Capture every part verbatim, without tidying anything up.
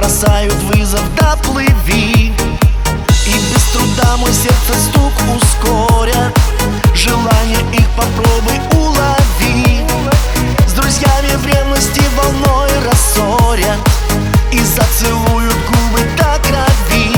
бросают вызов, доплыви. И без труда мой сердце стук ускорят, желание их попробуй улови. С друзьями в ревности волной рассорят и зацелуют губы до крови.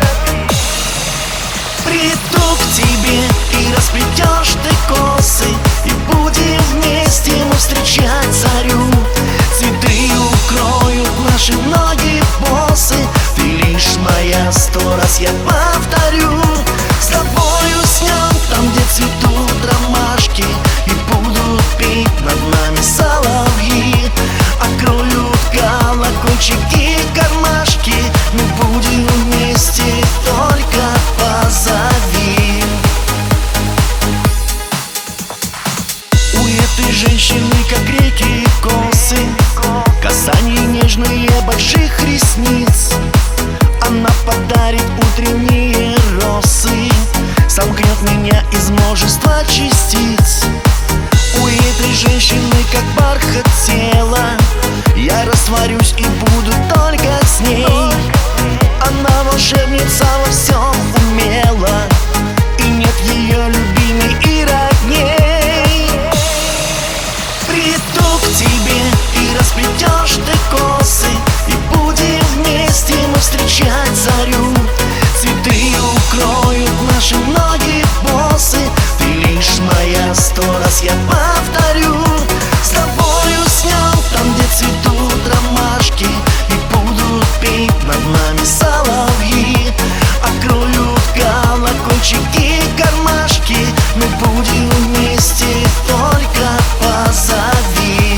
Приду к тебе и расплетешь ты косы, и будем вместе мы встречать зарю. Цветы укроют наши ноги босы, ты лишь моя, сто раз я повторю. С тобою снем там, где цветут ромашки, и будут петь над нами соловьи. Откроют колокольчики кармашки, мы будем вместе, только позови. У этой женщины, как реки, косы, касания нежные больших ресниц. Она подарит утренние росы, сомкнет меня из множества частиц. У этой женщины, как бархат тела, я растворюсь и буду только с ней. Она волшебница, во всем умела, и нет ее любимей и родней. Приду к тебе и расплетешь ты косы, и будем вместе мы встречать зарю. Цветы укроют наши ноги босы, ты лишь моя, сто раз я повторю. С тобою снем там, где цветут ромашки, и будут петь над нами соловьи. Откроют колокольчики кармашки, мы будем вместе, только позови.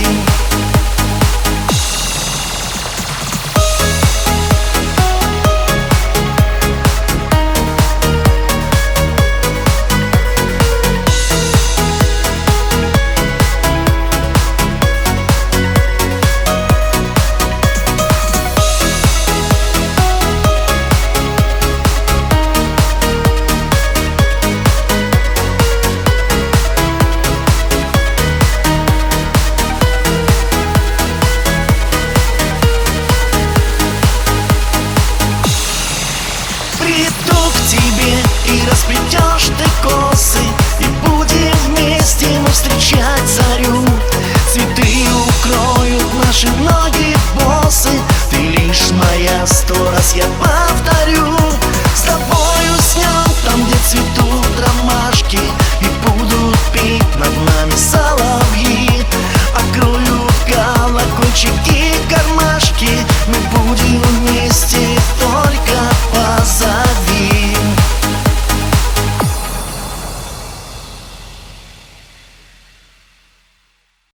Приду к тебе и расплетешь ты косы,